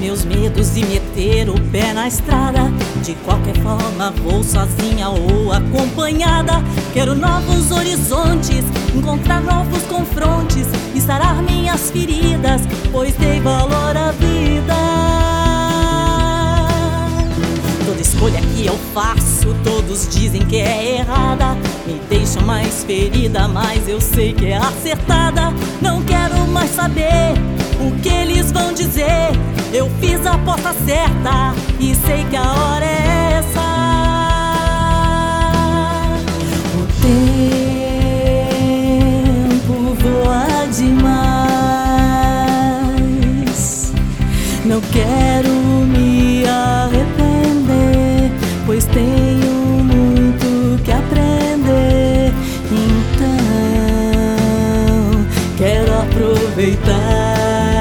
meus medos e meter o pé na estrada. De qualquer forma vou sozinha ou acompanhada. Quero novos horizontes, encontrar novos confrontes e sarar minhas feridas, pois dei valor à vida. Toda escolha que eu faço, todos dizem que é errada. Me deixam mais ferida, mas eu sei que é acertada. Não quero mais saber o que eles vão dizer. Eu fiz a aposta certa e sei que a hora é essa. O tempo voa demais. Não quero me arrepender, pois tenho muito que aprender. Então quero aproveitar.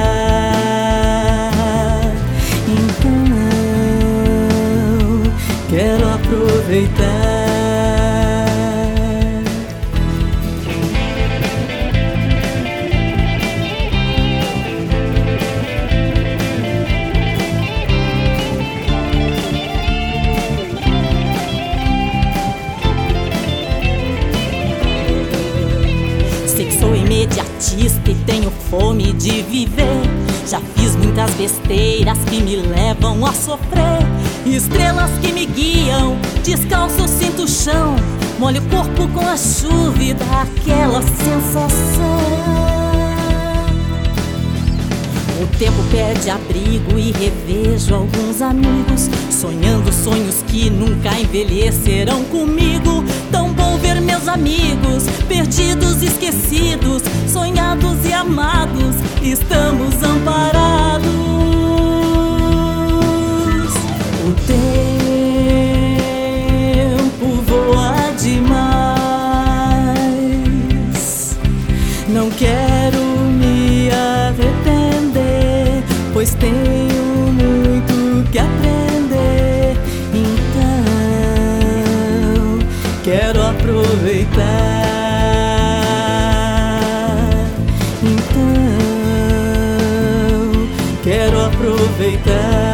Quero aproveitar. Sei que sou imediatista e tenho fome de viver. Já fiz muitas besteiras que me levam a sofrer. Estrelas que me guiam, descalço eu sinto o chão. Molho o corpo com a chuva e dá aquela sensação. O tempo pede abrigo e revejo alguns amigos, sonhando sonhos que nunca envelhecerão comigo. Tão bom ver meus amigos, perdidos, esquecidos, sonhados e amados, estamos amparados. O tempo voa demais. Não quero me arrepender, pois tenho muito que aprender. Então quero aproveitar. Então quero aproveitar.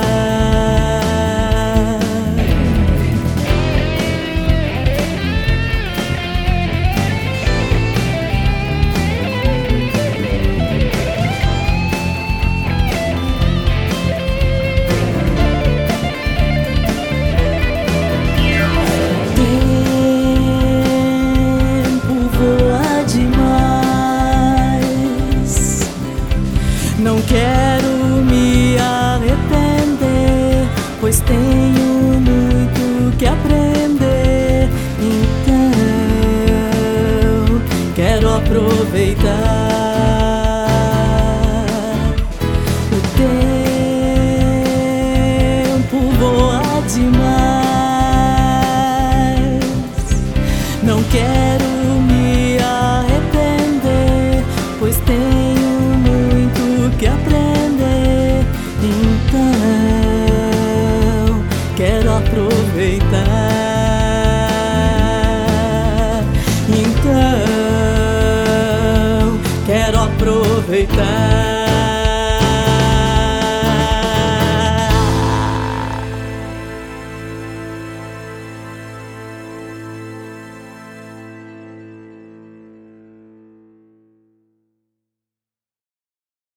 Não quero me arrepender, pois tenho